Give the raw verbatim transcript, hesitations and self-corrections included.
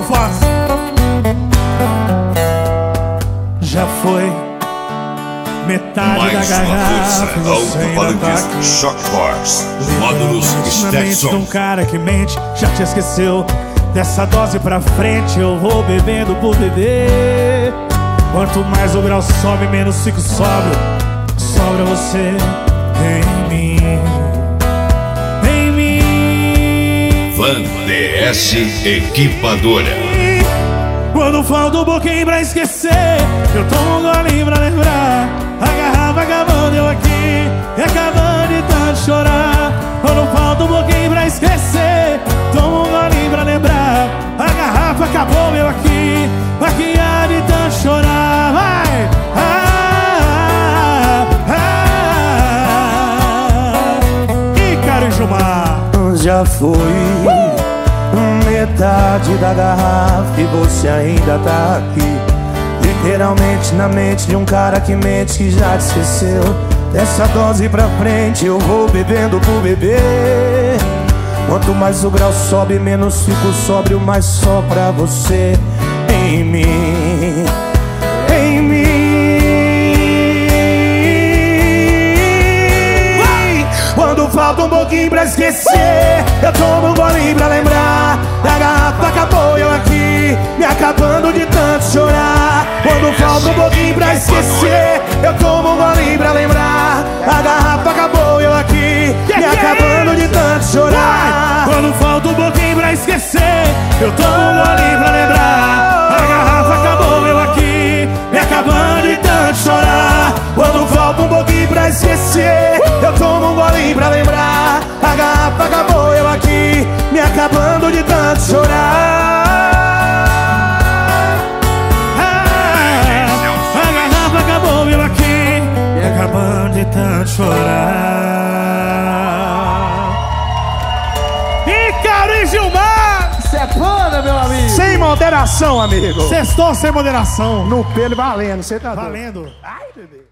Fox. Já foi metade Mais da garrafa. uma vez, alto-falantes Shock Force, módulos na mente de Stetson. um cara que mente, já te esqueceu. Dessa dose pra frente eu vou bebendo por beber. Quanto mais o grau sobe, menos fico sóbrio. Sobra você em mim, em mim. Van D S Equipadora. Quando falta um pouquinho pra esquecer, eu tomo um golinho pra lembrar. A garrafa acabando, eu aqui, e acabando de tanto chorar. Quando falta um pouquinho pra esquecer, tomo um golinho pra lembrar. A garrafa acabou, eu aqui, aqui há de tanto chorar. Vai! Ah, ah, ah. Ícaro e Gilmar. Já foi metade da garrafa e você ainda tá aqui, literalmente na mente de um cara que mente, que já te esqueceu. Dessa dose pra frente eu vou bebendo por beber. Quanto mais o grau sobe, menos fico sóbrio, mais só pra você em mim, em mim. Quando falta um pouquinho pra esquecer, eu tomo um golinho pra lembrar. A garrafa acabou, eu aqui, me acabando de tanto chorar. Quando falta um pouquinho pra esquecer, eu tomo um golinho pra lembrar. A garrafa acabou, eu aqui, me acabando de tanto chorar. Quando falta um pouquinho pra esquecer, eu tomo um golinho pra lembrar. A garrafa acabou, eu aqui, me acabando de tanto chorar. Quando falta um pouquinho pra esquecer, eu tomo um golinho pra lembrar. A garrafa acabou, eu aqui, me acabando de tanto chorar. Ah, a garrafa acabou, eu aqui, me acabando de tanto chorar. Ícaro e Gilmar. Cê é foda, meu amigo. Sem moderação, amigo. Sextou sem moderação. No pelo valendo, você tá valendo. Ai, bebê.